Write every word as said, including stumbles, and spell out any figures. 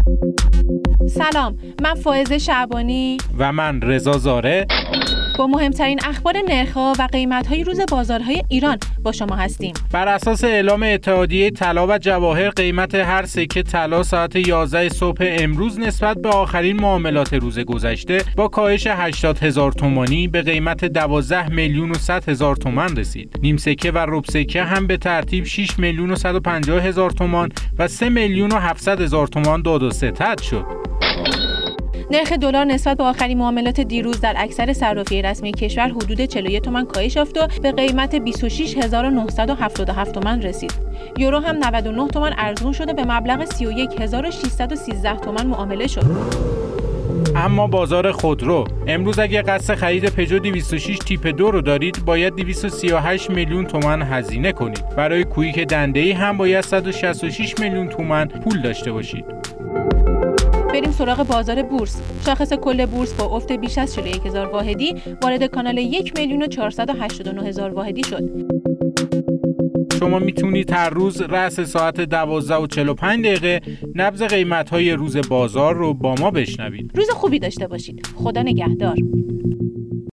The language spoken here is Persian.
سلام، من فائزه شعبانی و من رضا زاره با مهمترین اخبار نرخ‌ها و قیمت‌های روز بازارهای ایران با شما هستیم. بر اساس اعلام اتحادیه طلا و جواهر، قیمت هر سکه طلا ساعت یازده صبح امروز نسبت به آخرین معاملات روز گذشته با کاهش هشتاد هزار تومانی به قیمت دوازده میلیون و صد هزار تومان رسید. نیم سکه و ربع سکه هم به ترتیب شش میلیون و صد و پنجاه هزار تومان و سه میلیون و هفتصد هزار تومان داد و ستد شد. نرخ دلار نسبت به آخرین معاملات دیروز در اکثر صرافی رسمی کشور حدود چهل و یک تومان کاهش یافت و به قیمت بیست و شش هزار و نهصد و هفتاد و هفت تومان رسید. یورو هم نود و نه تومان ارزون شده به مبلغ سی و یک هزار و ششصد و سیزده تومان معامله شد. اما بازار خودرو امروز اگه قصد خرید پژو دویست و شش تیپ دو رو دارید باید دویست و سی و هشت میلیون تومان هزینه کنید. برای کویک دنده‌ای هم باید صد و شصت و شش میلیون تومان پول داشته باشید. بریم سراغ بازار بورس. شاخص کل بورس با افت بیش از چهل و یک هزار واحدی وارد کانال یک میلیون و چهارصد و هشتاد و نه هزار واحدی شد. شما میتونید هر روز رأس ساعت دوازده و چهل و پنج دقیقه نبض قیمت‌های روز بازار رو با ما بشنوید. روز خوبی داشته باشید. خدا نگهدار.